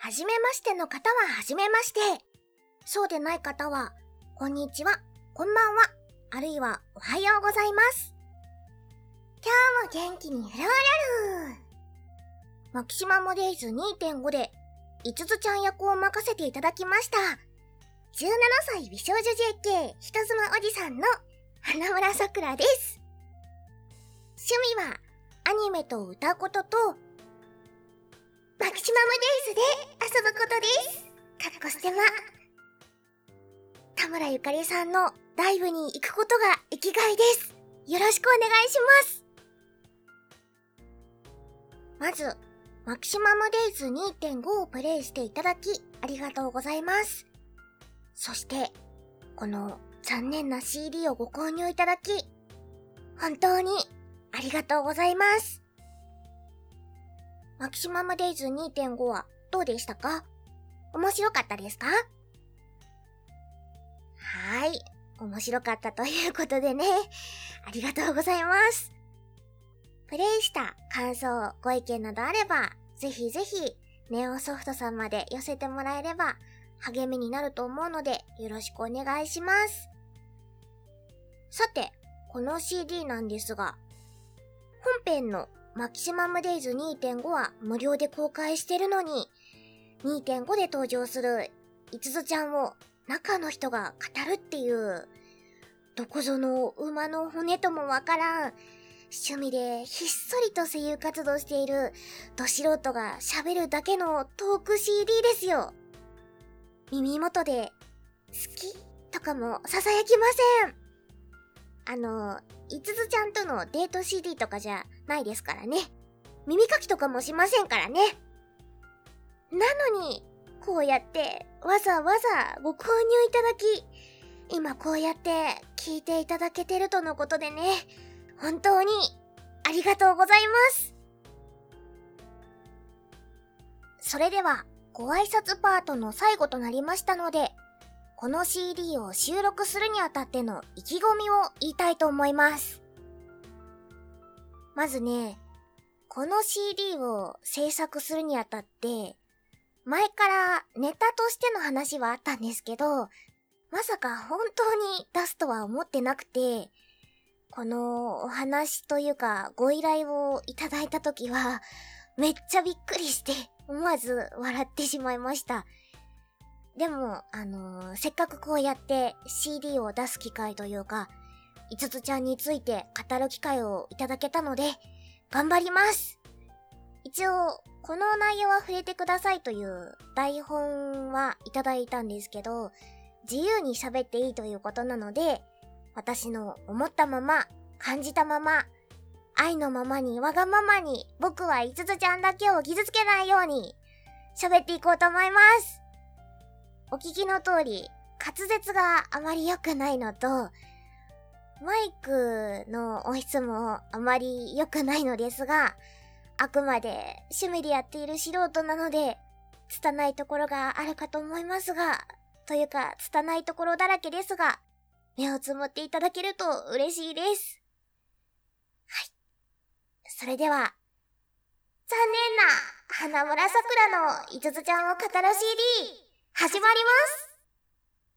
じめましての方ははじめまして。そうでない方は、こんにちは、こんばんは、あるいはおはようございます。今日も元気にフローラルマキシマムデイズ 2.5 で、いつつちゃん役を任せていただきました。17歳美少女 JK 人妻おじさんの花村さくらです。趣味はアニメと歌うことと、マキシマムデイズで遊ぶことです。かっこステマ。田村ゆかりさんのライブに行くことが生きがいです。よろしくお願いします。まず、マキシマムデイズ 2.5 をプレイしていただきありがとうございます。そして、この残念な CD をご購入いただき、本当にありがとうございます。マキシマムデイズ 2.5 はどうでしたか？面白かったですか？はい、面白かったということでね、ありがとうございます。プレイした感想、ご意見などあれば、ぜひぜひネオソフトさんまで寄せてもらえれば励みになると思うのでよろしくお願いします。さて、この CD なんですが、本編のマキシマムデイズ 2.5 は無料で公開してるのに、2.5 で登場するいつつちゃんを中の人が語るっていう、どこぞの馬の骨ともわからん、趣味でひっそりと声優活動しているど素人が喋るだけのトーク CD ですよ。耳元で好きとかも囁きません。いつつちゃんとのデート CD とかじゃないですからね。耳かきとかもしませんからね。なのに、こうやってわざわざご購入いただき、今こうやって聞いていただけてるとのことでね、本当にありがとうございます。それではご挨拶パートの最後となりましたので、この CD を収録するにあたっての意気込みを言いたいと思います。まずね、この CD を制作するにあたって、前からネタとしての話はあったんですけど、まさか本当に出すとは思ってなくて、このお話というかご依頼をいただいたときはめっちゃびっくりして思わず笑ってしまいました。でもせっかくこうやって CD を出す機会というか、いつつちゃんについて語る機会をいただけたので頑張ります。一応この内容は触れてくださいという台本はいただいたんですけど、自由に喋っていいということなので、私の思ったまま、感じたまま、愛のままにわがままに、僕はいつつちゃんだけを傷つけないように喋っていこうと思います。お聞きの通り、滑舌があまり良くないのと、マイクの音質もあまり良くないのですが、あくまで趣味でやっている素人なので、拙いところがあるかと思いますが、というか拙いところだらけですが、目をつむっていただけると嬉しいです。はい。それでは、残念な花村さくらのいつつちゃんを語る CD、始まります。